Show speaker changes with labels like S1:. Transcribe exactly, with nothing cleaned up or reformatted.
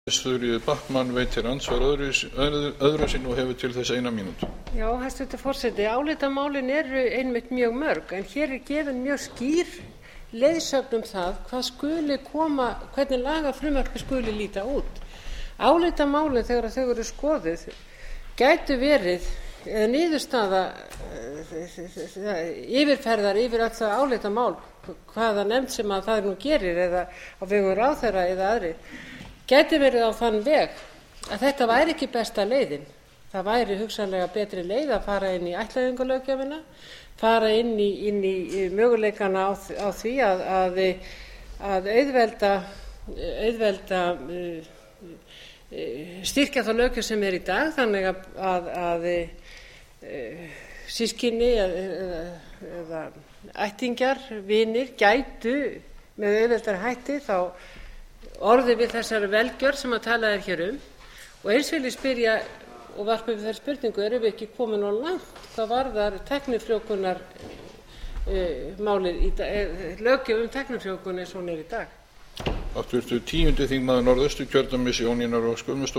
S1: Þuríður Backman veitir andsvar öðru sinni og hefur til þess eina mínútu.
S2: Já, hæstvirtur forseti, álitamálin eru einmitt mjög mörg en hér er gefin mjög skýr leiðsögn um það hvað skuli koma, hvernig lagafrumvarpið skuli líta út. Álitamálin þegar þau eru skoðuð gætu verið eða niðurstaða yfirferðar yfir öll það álitamál hvaða nefnd sem að það nú gerir eða á vegum ráðherra eða aðrir gæti verið á þann veg að þetta væri ekki besta leiðin. Það væri hugsanlega betri leið að fara inn í ættleiðingarlöggjöfina, fara inn í, inn í möguleikana á, á því að, að, að auðvelda, auðvelda uh, styrkja þá löggjöf sem er í dag þannig að, að, að uh, systkini eða, eða ættingjar, vinir gætu með auðveldari hætti þá orðið við þessari velgjörð sem að tala er hér um og eins vil ég spyrja og varpa við þær spurningu, erum við ekki komin á langt hvað varðar tæknifrjóvgunar uh, málið í dag, löggjöf um tæknifrjóvgun eins og hún er í dag.
S1: Háttvirtur tíundi þingmaður Norðausturkjördæmis Jónína Rós Guðmundsdóttir.